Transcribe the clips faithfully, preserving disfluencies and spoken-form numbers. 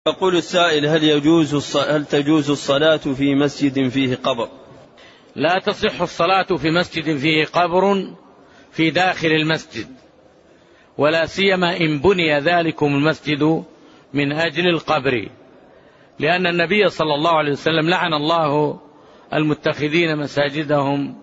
يقول السائل: هل يجوز هل تجوز الصلاة في مسجد فيه قبر؟ لا تصح الصلاة في مسجد فيه قبر في داخل المسجد، ولا سيما إن بني ذلكم المسجد من أجل القبر، لأن النبي صلى الله عليه وسلم لعن الله المتخذين مساجدهم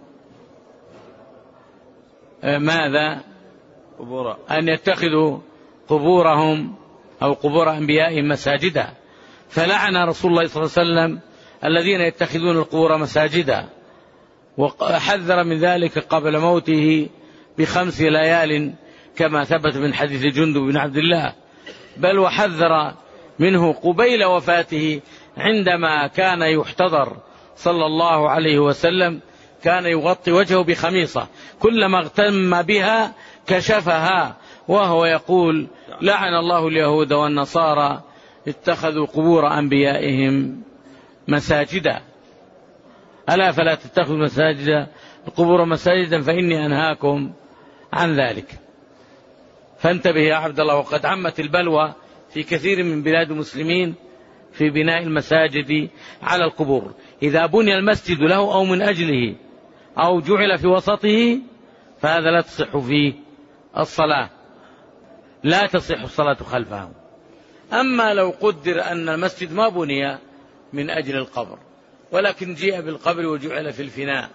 ماذا؟ قبورا. أن يتخذوا قبورهم أو قبور أنبيائهم مساجدا، فلعن رسول الله صلى الله عليه وسلم الذين يتخذون القبور مساجدا، وحذر من ذلك قبل موته بخمس ليال كما ثبت من حديث جندب بن عبد الله، بل وحذر منه قبيل وفاته عندما كان يحتضر صلى الله عليه وسلم، كان يغطي وجهه بخميصة، كلما اغتم بها كشفها، وهو يقول: لعن الله اليهود والنصارى اتخذوا قبور أنبيائهم مساجدا، ألا فلا تتخذوا مساجد القبور مساجدا فإني أنهاكم عن ذلك. فانتبه يا عبد الله، وقد عمت البلوى في كثير من بلاد المسلمين في بناء المساجد على القبور. إذا بني المسجد له أو من أجله أو جعل في وسطه فهذا لا تصح فيه الصلاة، لا تصح الصلاة خلفه. أما لو قدر أن المسجد ما بني من أجل القبر، ولكن جيء بالقبر وجعل في الفناء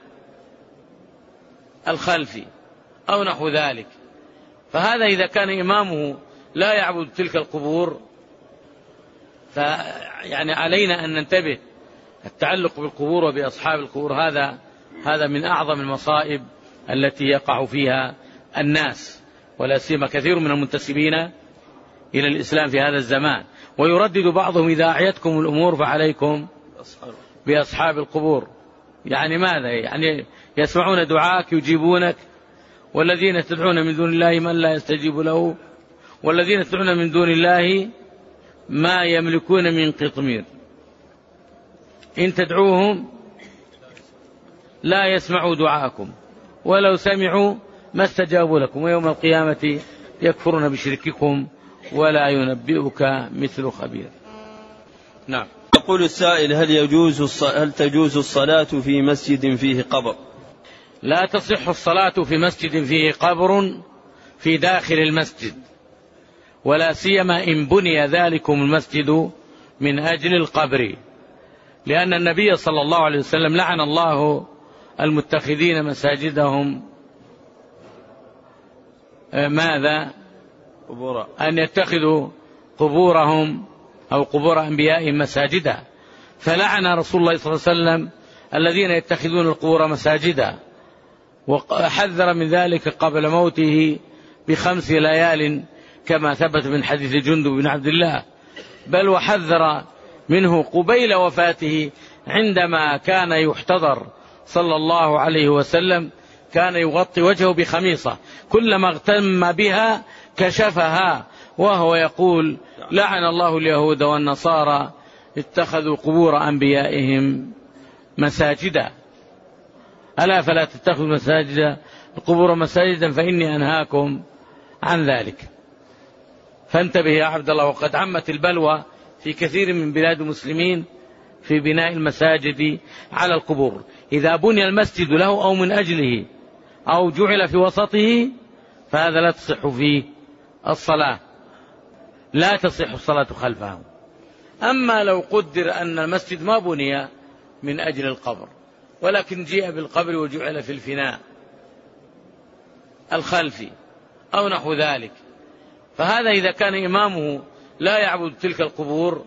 الخلفي أو نحو ذلك، فهذا إذا كان إمامه لا يعبد تلك القبور فيعني علينا أن ننتبه. التعلق بالقبور وبأصحاب القبور هذا هذا من أعظم المصائب التي يقع فيها الناس، ولا سيما كثير من المنتسبين إلى الإسلام في هذا الزمان. ويردد بعضهم: إذا أعيتكم الأمور فعليكم بأصحاب القبور. يعني ماذا؟ يعني يسمعون دعاءك يجيبونك، والذين تدعون من دون الله من لا يستجيب له، والذين تدعون من دون الله ما يملكون من قطمير، إن تدعوهم لا يسمعوا دعاءكم ولو سمعوا ما استجابوا لكم، ويوم القيامة يكفرون بشرككم ولا ينبئك مثل خبير. نعم. يقول السائل: هل يجوز هل تجوز الصلاة في مسجد فيه قبر؟ لا تصح الصلاة في مسجد فيه قبر في داخل المسجد، ولا سيما إن بني ذلكم المسجد من أجل القبر، لأن النبي صلى الله عليه وسلم لعن الله المتخذين مساجدهم ماذا؟ قبورا. أن يتخذوا قبورهم أو قبور أنبيائهم مساجدا، فلعن رسول الله صلى الله عليه وسلم الذين يتخذون القبور مساجدا، وحذر من ذلك قبل موته بخمس ليال كما ثبت من حديث جندب بن عبد الله، بل وحذر منه قبيل وفاته عندما كان يحتضر صلى الله عليه وسلم، كان يغطي وجهه بخميصة، كلما اغتم بها كشفها، وهو يقول: لعن الله اليهود والنصارى اتخذوا قبور أنبيائهم مساجدا، ألا فلا تتخذوا مساجد القبور مساجدا فإني أنهاكم عن ذلك. فانتبه يا عبد الله، وقد عمت البلوى في كثير من بلاد المسلمين في بناء المساجد على القبور. إذا بني المسجد له أو من أجله أو جعل في وسطه فهذا لا تصح فيه الصلاة، لا تصح الصلاة خلفه. أما لو قدر أن المسجد ما بني من أجل القبر، ولكن جيء بالقبر وجعل في الفناء الخلفي أو نحو ذلك، فهذا إذا كان إمامه لا يعبد تلك القبور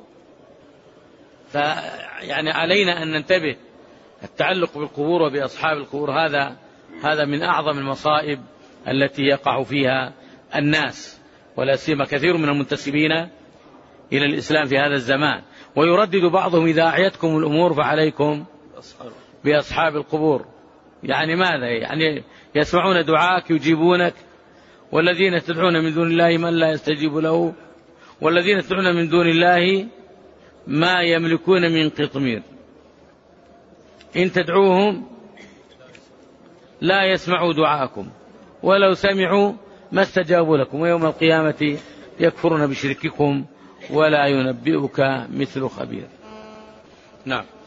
فيعني علينا أن ننتبه. التعلق بالقبور وبأصحاب القبور هذا هذا من أعظم المصائب التي يقع فيها الناس، ولا سيما كثير من المنتسبين إلى الإسلام في هذا الزمان. ويردد بعضهم: إذا أعيتكم الأمور فعليكم بأصحاب القبور. يعني ماذا؟ يعني يسمعون دعاءك يجيبونك، والذين تدعون من دون الله من لا يستجيب له، والذين تدعون من دون الله ما يملكون من قطمير، إن تدعوهم لا يسمعوا دعاءكم ولو سمعوا ما استجابوا لكم، ويوم القيامة يكفرون بشرككم ولا ينبئك مثل خبير. نعم.